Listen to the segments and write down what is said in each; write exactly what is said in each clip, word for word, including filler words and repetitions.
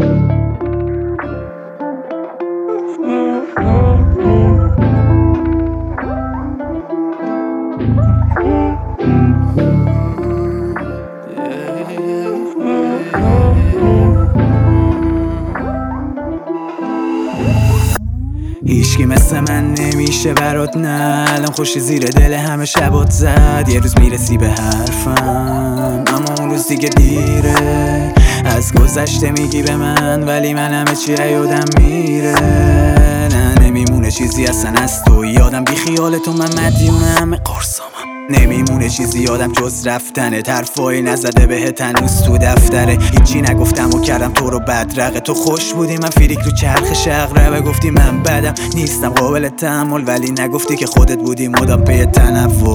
هیچکی مثل من نمیشه برات، نه الان خوشی زیر دل همه شبات زد. یه روز میرسی به حرفم اما اون روز دیگه دیره. از گذشته میگی به من ولی من همه چی یادم میره. نه نمیمونه چیزی اصلا از تو یادم، بی خیال تو من مدیونم قرصامم. نمیمونه چیزی یادم جز رفتنه، طرفایی نزده بهت هنوز تو دفتره. هیچی نگفتم و کردم تو رو بدرقه. تو خوش بودی من فیریک رو چرخ شقربه. گفتی من بدم نیستم قابل تحمل، ولی نگفتی که خودت بودی مدام پی تنوع.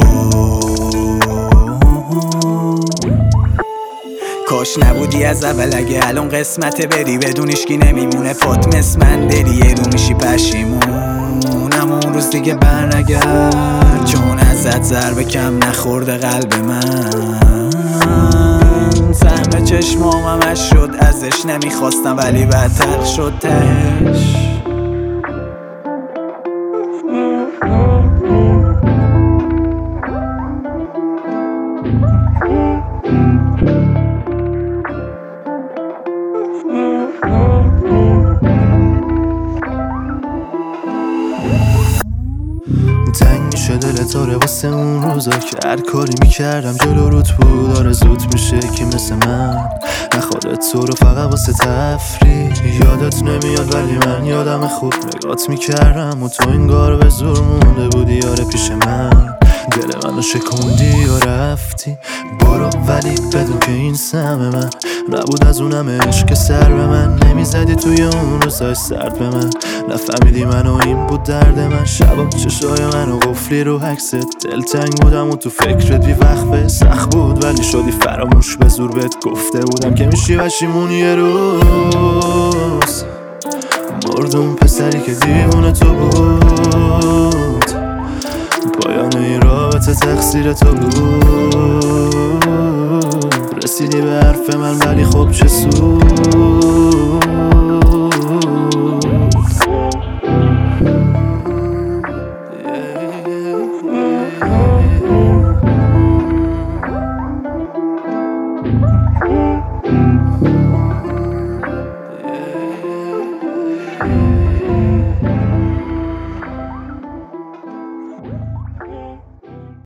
کاش نبودی از اول، اگه الان قسمت بری بدون هیچکی نمیمونه پات مثل من دری. یه رو میشی پشیمون اما اون روز دیگه برنگرد، چون ازت ضربه کم نخورده قلب من. سهم چشمام همش شد ازش، نمیخواستم ولی بدتر شد تهش. تنگ میشه دل تاره واسه اون روزا که هر کاری میکردم جلو روت بود. آرزوت میشه که مثل من نخوادت تو رو فقط واسه تفریح. یادت نمیاد ولی من یادم خوب نگات میکردم و تو انگار به زور مونده بودی یاره پیش من. دل منو شکوندی و رفتی برو، ولی بدون که این سهم من نبود از اونم عشق سر به من. نمیزدی توی اون روزای سرد به من، نفهمیدی منو این بود درد من. شبا چشای منو قفلی رو عکست، دلتنگ بودم و تو فکرت بی وقفه. سخت بود ولی شدی فراموش، به زور بهت گفته بودم که میشی پشیمون یه روز. مردم پسری که دیوونه تو بود، پایان این رابطه تقصیر تو بود. رسیدی به حرف من ولی خب چه سود.